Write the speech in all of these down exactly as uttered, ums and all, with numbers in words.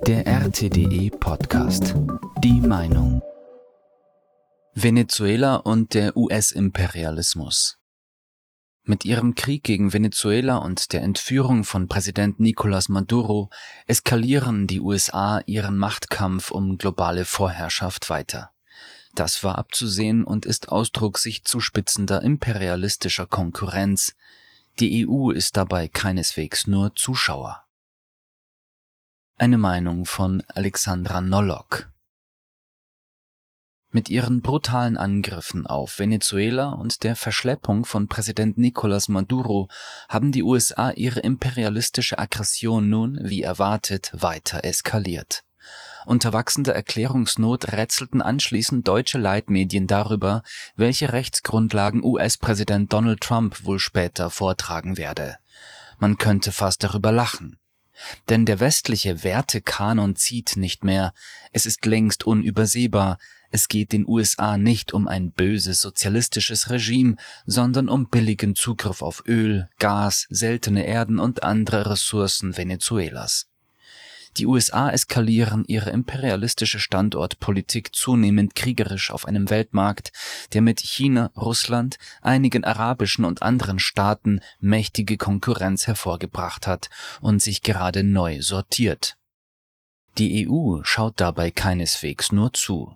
Der R T D E-Podcast. Die Meinung. Venezuela und der U S-Imperialismus. Mit ihrem Krieg gegen Venezuela und der Entführung von Präsident Nicolás Maduro eskalieren die U S A ihren Machtkampf um globale Vorherrschaft weiter. Das war abzusehen und ist Ausdruck sich zuspitzender imperialistischer Konkurrenz. Die E U ist dabei keineswegs nur Zuschauer. Eine Meinung von Alexandra Nolok. Mit ihren brutalen Angriffen auf Venezuela und der Verschleppung von Präsident Nicolás Maduro haben die U S A ihre imperialistische Aggression nun, wie erwartet, weiter eskaliert. Unter wachsender Erklärungsnot rätselten anschließend deutsche Leitmedien darüber, welche Rechtsgrundlagen U S-Präsident Donald Trump wohl später vortragen werde. Man könnte fast darüber lachen. Denn der westliche Wertekanon zieht nicht mehr, es ist längst unübersehbar, es geht den U S A nicht um ein böses sozialistisches Regime, sondern um billigen Zugriff auf Öl, Gas, seltene Erden und andere Ressourcen Venezuelas. Die U S A eskalieren ihre imperialistische Standortpolitik zunehmend kriegerisch auf einem Weltmarkt, der mit China, Russland, einigen arabischen und anderen Staaten mächtige Konkurrenz hervorgebracht hat und sich gerade neu sortiert. Die E U schaut dabei keineswegs nur zu.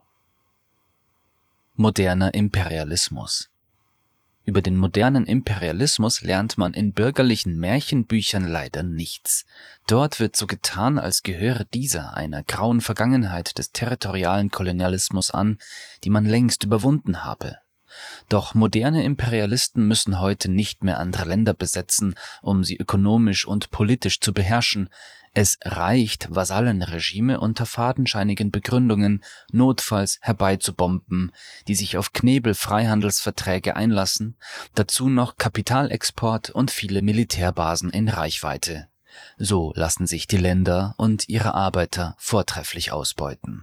Moderner Imperialismus. Über den modernen Imperialismus lernt man in bürgerlichen Märchenbüchern leider nichts. Dort wird so getan, als gehöre dieser einer grauen Vergangenheit des territorialen Kolonialismus an, die man längst überwunden habe. Doch moderne Imperialisten müssen heute nicht mehr andere Länder besetzen, um sie ökonomisch und politisch zu beherrschen. Es reicht, Vasallenregime unter fadenscheinigen Begründungen notfalls herbeizubomben, die sich auf Knebel-Freihandelsverträge einlassen, dazu noch Kapitalexport und viele Militärbasen in Reichweite. So lassen sich die Länder und ihre Arbeiter vortrefflich ausbeuten.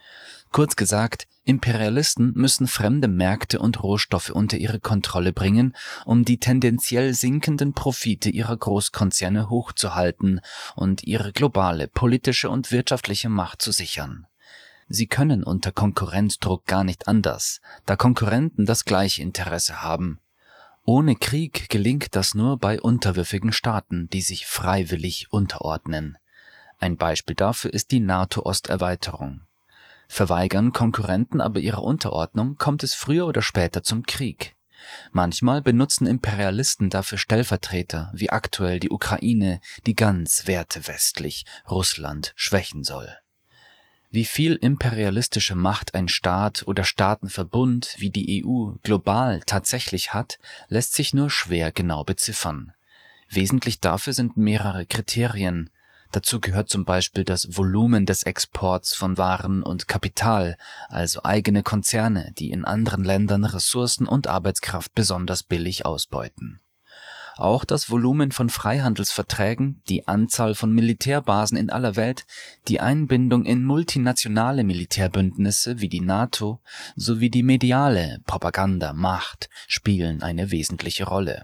Kurz gesagt, Imperialisten müssen fremde Märkte und Rohstoffe unter ihre Kontrolle bringen, um die tendenziell sinkenden Profite ihrer Großkonzerne hochzuhalten und ihre globale politische und wirtschaftliche Macht zu sichern. Sie können unter Konkurrenzdruck gar nicht anders, da Konkurrenten das gleiche Interesse haben. Ohne Krieg gelingt das nur bei unterwürfigen Staaten, die sich freiwillig unterordnen. Ein Beispiel dafür ist die NATO-Osterweiterung. Verweigern Konkurrenten aber ihre Unterordnung, kommt es früher oder später zum Krieg. Manchmal benutzen Imperialisten dafür Stellvertreter, wie aktuell die Ukraine, die ganz wertewestlich Russland schwächen soll. Wie viel imperialistische Macht ein Staat oder Staatenverbund wie die E U global tatsächlich hat, lässt sich nur schwer genau beziffern. Wesentlich dafür sind mehrere Kriterien. Dazu gehört zum Beispiel das Volumen des Exports von Waren und Kapital, also eigene Konzerne, die in anderen Ländern Ressourcen und Arbeitskraft besonders billig ausbeuten. Auch das Volumen von Freihandelsverträgen, die Anzahl von Militärbasen in aller Welt, die Einbindung in multinationale Militärbündnisse wie die NATO sowie die mediale Propagandamacht spielen eine wesentliche Rolle.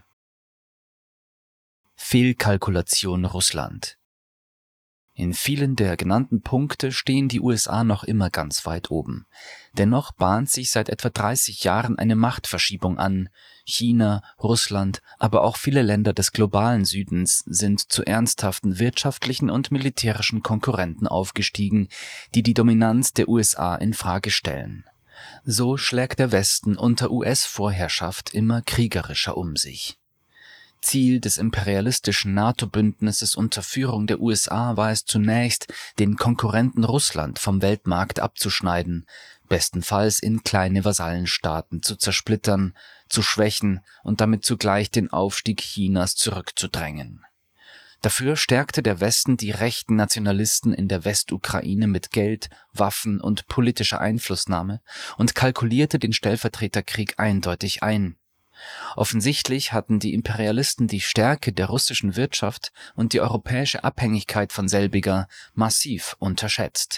Fehlkalkulation Russland. In vielen der genannten Punkte stehen die U S A noch immer ganz weit oben. Dennoch bahnt sich seit etwa dreißig Jahren eine Machtverschiebung an. China, Russland, aber auch viele Länder des globalen Südens sind zu ernsthaften wirtschaftlichen und militärischen Konkurrenten aufgestiegen, die die Dominanz der U S A in Frage stellen. So schlägt der Westen unter U S-Vorherrschaft immer kriegerischer um sich. Ziel des imperialistischen NATO-Bündnisses unter Führung der U S A war es zunächst, den Konkurrenten Russland vom Weltmarkt abzuschneiden, bestenfalls in kleine Vasallenstaaten zu zersplittern, zu schwächen und damit zugleich den Aufstieg Chinas zurückzudrängen. Dafür stärkte der Westen die rechten Nationalisten in der Westukraine mit Geld, Waffen und politischer Einflussnahme und kalkulierte den Stellvertreterkrieg eindeutig ein. Offensichtlich hatten die Imperialisten die Stärke der russischen Wirtschaft und die europäische Abhängigkeit von selbiger massiv unterschätzt.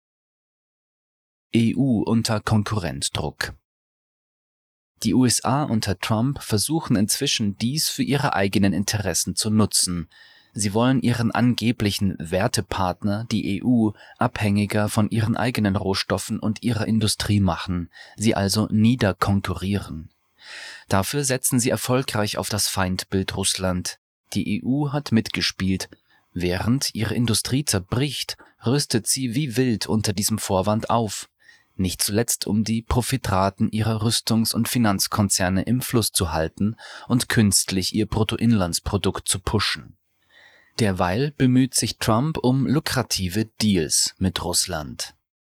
E U unter Konkurrenzdruck. Die U S A unter Trump versuchen inzwischen dies für ihre eigenen Interessen zu nutzen. Sie wollen ihren angeblichen Wertepartner, die E U, abhängiger von ihren eigenen Rohstoffen und ihrer Industrie machen, sie also niederkonkurrieren. Dafür setzen sie erfolgreich auf das Feindbild Russland. Die E U hat mitgespielt. Während ihre Industrie zerbricht, rüstet sie wie wild unter diesem Vorwand auf. Nicht zuletzt, um die Profitraten ihrer Rüstungs- und Finanzkonzerne im Fluss zu halten und künstlich ihr Bruttoinlandsprodukt zu pushen. Derweil bemüht sich Trump um lukrative Deals mit Russland.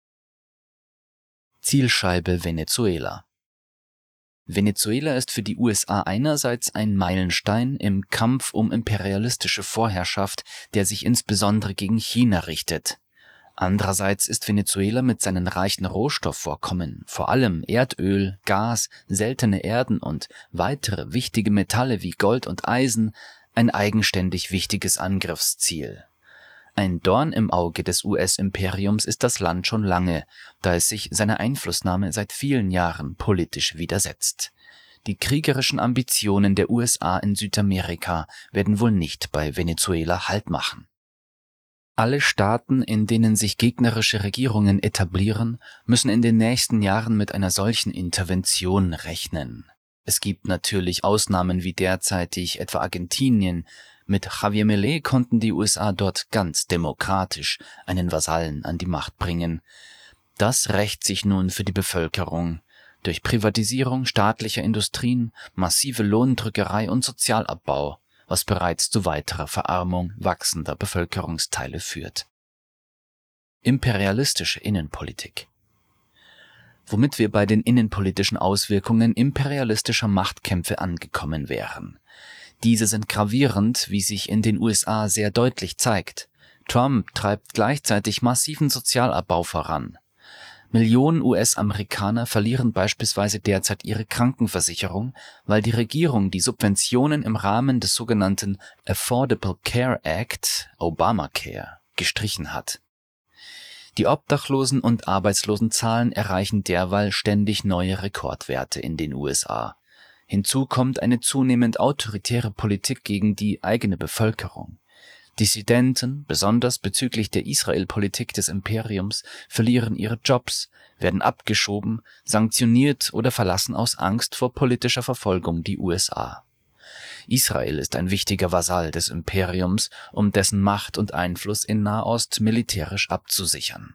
Zielscheibe Venezuela. Venezuela ist für die U S A einerseits ein Meilenstein im Kampf um imperialistische Vorherrschaft, der sich insbesondere gegen China richtet. Andererseits ist Venezuela mit seinen reichen Rohstoffvorkommen, vor allem Erdöl, Gas, seltene Erden und weitere wichtige Metalle wie Gold und Eisen, ein eigenständig wichtiges Angriffsziel. Ein Dorn im Auge des U S-Imperiums ist das Land schon lange, da es sich seiner Einflussnahme seit vielen Jahren politisch widersetzt. Die kriegerischen Ambitionen der U S A in Südamerika werden wohl nicht bei Venezuela Halt machen. Alle Staaten, in denen sich gegnerische Regierungen etablieren, müssen in den nächsten Jahren mit einer solchen Intervention rechnen. Es gibt natürlich Ausnahmen wie derzeitig etwa Argentinien. Mit Javier Milei konnten die U S A dort ganz demokratisch einen Vasallen an die Macht bringen. Das rächt sich nun für die Bevölkerung. Durch Privatisierung staatlicher Industrien, massive Lohndrückerei und Sozialabbau, was bereits zu weiterer Verarmung wachsender Bevölkerungsteile führt. Imperialistische Innenpolitik. Womit wir bei den innenpolitischen Auswirkungen imperialistischer Machtkämpfe angekommen wären. Diese sind gravierend, wie sich in den U S A sehr deutlich zeigt. Trump treibt gleichzeitig massiven Sozialabbau voran. Millionen U S-Amerikaner verlieren beispielsweise derzeit ihre Krankenversicherung, weil die Regierung die Subventionen im Rahmen des sogenannten Affordable Care Act, Obamacare, gestrichen hat. Die Obdachlosen- und Arbeitslosenzahlen erreichen derweil ständig neue Rekordwerte in den U S A. Hinzu kommt eine zunehmend autoritäre Politik gegen die eigene Bevölkerung. Dissidenten, besonders bezüglich der Israel-Politik des Imperiums, verlieren ihre Jobs, werden abgeschoben, sanktioniert oder verlassen aus Angst vor politischer Verfolgung die U S A. Israel ist ein wichtiger Vasall des Imperiums, um dessen Macht und Einfluss in Nahost militärisch abzusichern.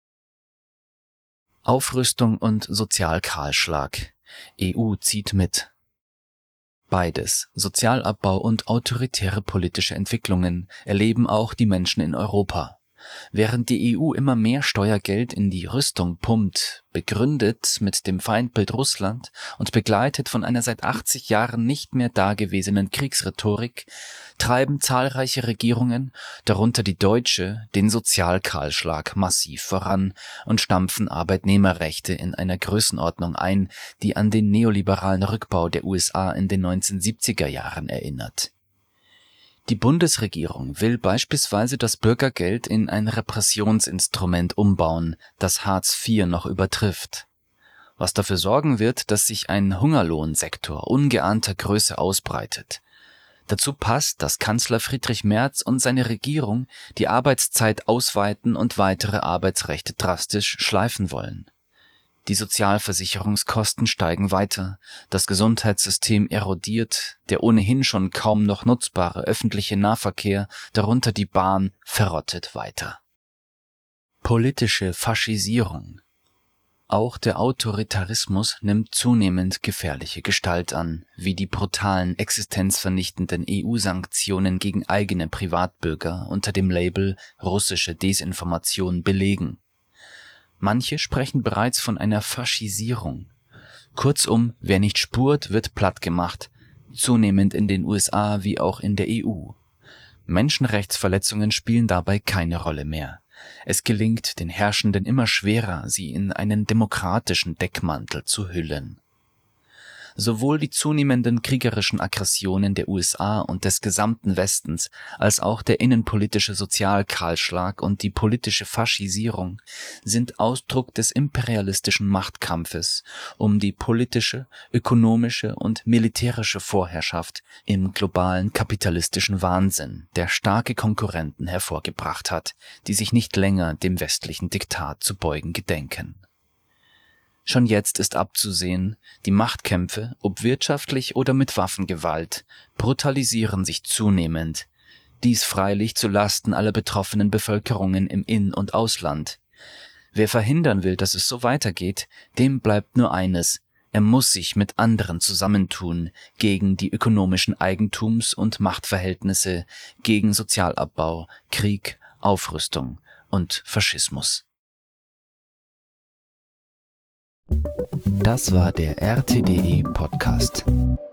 Aufrüstung und Sozialkahlschlag. E U zieht mit. Beides, Sozialabbau und autoritäre politische Entwicklungen, erleben auch die Menschen in Europa. Während die E U immer mehr Steuergeld in die Rüstung pumpt, begründet mit dem Feindbild Russland und begleitet von einer seit achtzig Jahren nicht mehr dagewesenen Kriegsrhetorik, treiben zahlreiche Regierungen, darunter die deutsche, den Sozialkahlschlag massiv voran und stampfen Arbeitnehmerrechte in einer Größenordnung ein, die an den neoliberalen Rückbau der U S A in den neunzehnhundertsiebziger Jahren erinnert. Die Bundesregierung will beispielsweise das Bürgergeld in ein Repressionsinstrument umbauen, das Hartz vier noch übertrifft, was dafür sorgen wird, dass sich ein Hungerlohnsektor ungeahnter Größe ausbreitet. Dazu passt, dass Kanzler Friedrich Merz und seine Regierung die Arbeitszeit ausweiten und weitere Arbeitsrechte drastisch schleifen wollen. Die Sozialversicherungskosten steigen weiter, das Gesundheitssystem erodiert, der ohnehin schon kaum noch nutzbare öffentliche Nahverkehr, darunter die Bahn, verrottet weiter. Politische Faschisierung. Auch der Autoritarismus nimmt zunehmend gefährliche Gestalt an, wie die brutalen, existenzvernichtenden E U-Sanktionen gegen eigene Privatbürger unter dem Label russische Desinformation belegen. Manche sprechen bereits von einer Faschisierung. Kurzum, wer nicht spurt, wird plattgemacht, zunehmend in den U S A wie auch in der E U. Menschenrechtsverletzungen spielen dabei keine Rolle mehr. Es gelingt den Herrschenden immer schwerer, sie in einen demokratischen Deckmantel zu hüllen. Sowohl die zunehmenden kriegerischen Aggressionen der U S A und des gesamten Westens, als auch der innenpolitische Sozialkahlschlag und die politische Faschisierung sind Ausdruck des imperialistischen Machtkampfes um die politische, ökonomische und militärische Vorherrschaft im globalen kapitalistischen Wahnsinn, der starke Konkurrenten hervorgebracht hat, die sich nicht länger dem westlichen Diktat zu beugen gedenken. Schon jetzt ist abzusehen, die Machtkämpfe, ob wirtschaftlich oder mit Waffengewalt, brutalisieren sich zunehmend. Dies freilich zu Lasten aller betroffenen Bevölkerungen im In- und Ausland. Wer verhindern will, dass es so weitergeht, dem bleibt nur eines: Er muss sich mit anderen zusammentun gegen die ökonomischen Eigentums- und Machtverhältnisse, gegen Sozialabbau, Krieg, Aufrüstung und Faschismus. Das war der R T D E Podcast.